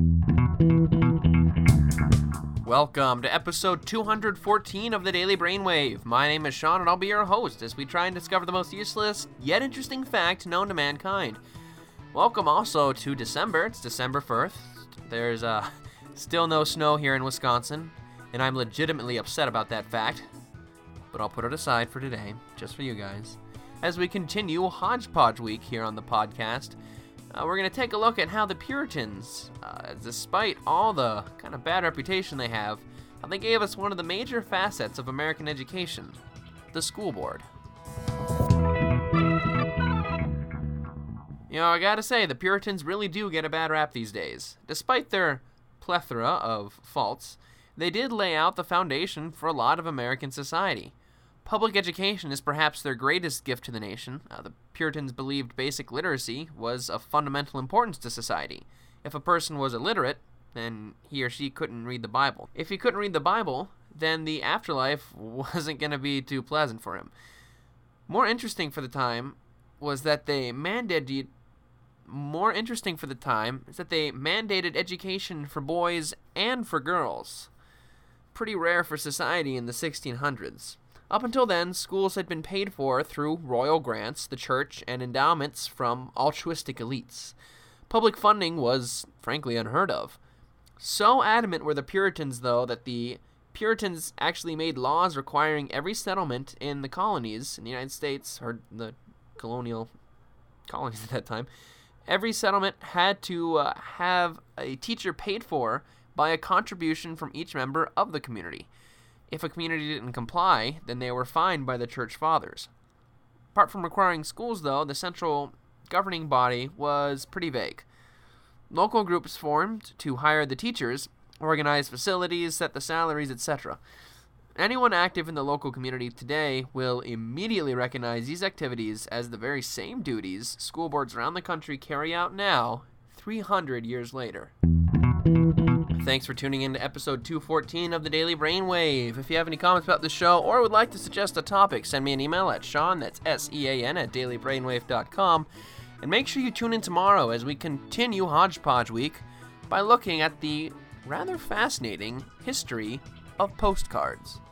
Welcome to episode 214 of the Daily Brainwave. My name is Sean and I'll be your host as we try and discover the most useless yet interesting fact known to mankind. Welcome also to December. It's December 1st. There's still no snow here in Wisconsin, and I'm legitimately upset about that fact. But I'll put it aside for today, just for you guys. As we continue Hodgepodge Week here on the podcast, we're going to take a look at how the Puritans, despite all the kind of bad reputation they have, how they gave us one of the major facets of American education, the school board. You know, I gotta say, the Puritans really do get a bad rap these days. Despite their plethora of faults, they did lay out the foundation for a lot of American society. Public education is perhaps their greatest gift to the nation. The Puritans believed basic literacy was of fundamental importance to society. If a person was illiterate, then he or she couldn't read the Bible. If he couldn't read the Bible, then the afterlife wasn't going to be too pleasant for him. More interesting for the time is that they mandated education for boys and for girls. Pretty rare for society in the 1600s. Up until then, schools had been paid for through royal grants, the church, and endowments from altruistic elites. Public funding was, frankly, unheard of. So adamant were the Puritans, though, that the Puritans actually made laws requiring every settlement in the colonies in the United States, or the colonial colonies at that time, every settlement had to have a teacher paid for by a contribution from each member of the community. If a community didn't comply, then they were fined by the church fathers. Apart from requiring schools, though, the central governing body was pretty vague. Local groups formed to hire the teachers, organize facilities, set the salaries, etc. Anyone active in the local community today will immediately recognize these activities as the very same duties school boards around the country carry out now, 300 years later. Thanks for tuning in to episode 214 of the Daily Brainwave. If you have any comments about the show or would like to suggest a topic, send me an email at Sean, that's SEAN, at dailybrainwave.com. And make sure you tune in tomorrow as we continue Hodgepodge Week by looking at the rather fascinating history of postcards.